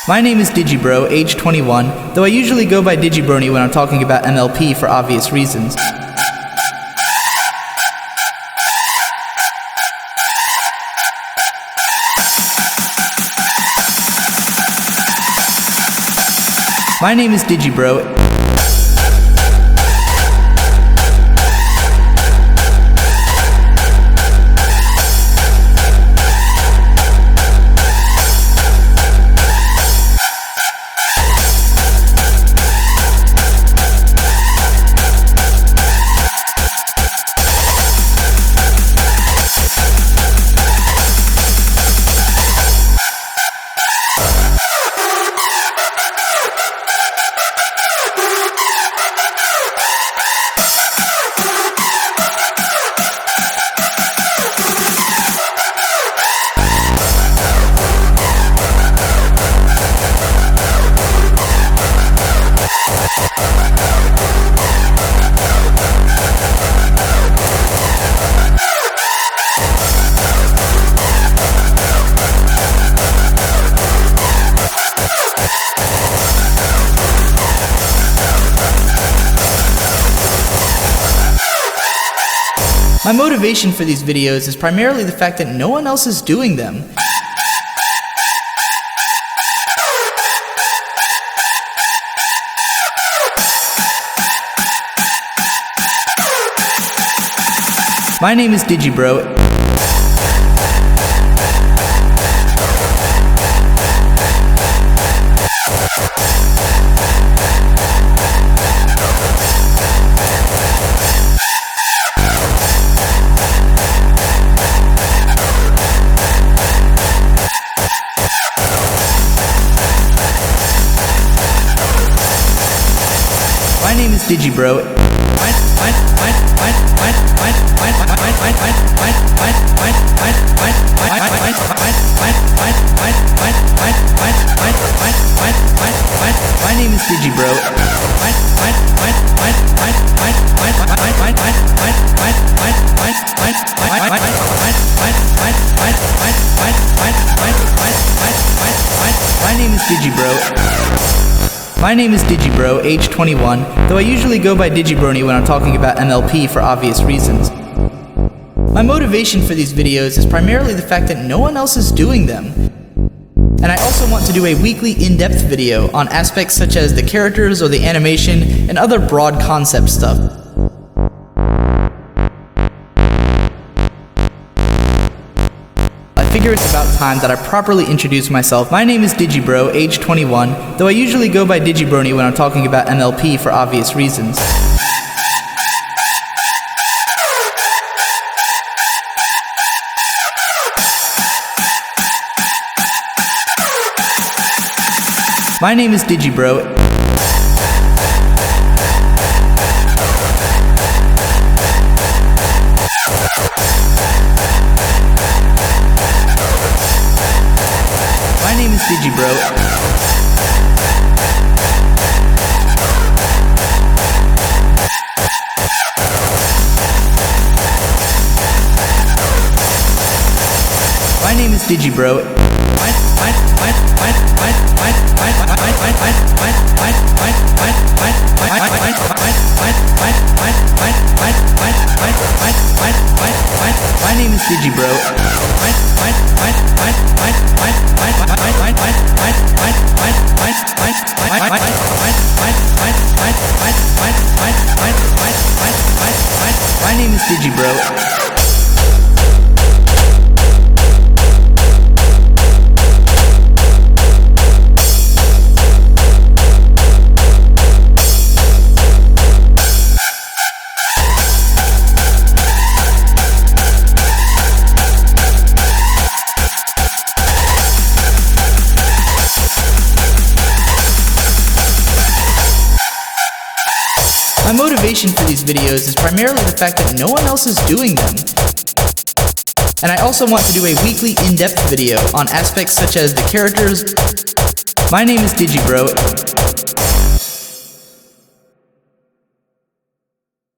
My name is Digibro, age 21, though I usually go by Digibrony when I'm talking about MLP for obvious reasons. My name is Digibro. My motivation for these videos is primarily the fact that no one else is doing them. My name is Digibro. My name is Digibro. My name is Digibro. My name is Digibro. My name is Digibro, age 21, though I usually go by Digibrony when I'm talking about MLP for obvious reasons. My motivation for these videos is primarily the fact that no one else is doing them. And I also want to do a weekly in-depth video on aspects such as the characters or the animation and other broad concept stuff. I figure it's about time that I properly introduce myself. My name is Digibro, age 21, though I usually go by Digibrony when I'm talking about MLP for obvious reasons. My name is Digibro. My name is Digibro. My name is Digibro. My name is Digibro. My name is Digibro. My motivation for these videos is primarily the fact that no one else is doing them. And I also want to do a weekly in-depth video on aspects such as the characters. My name is Digibro.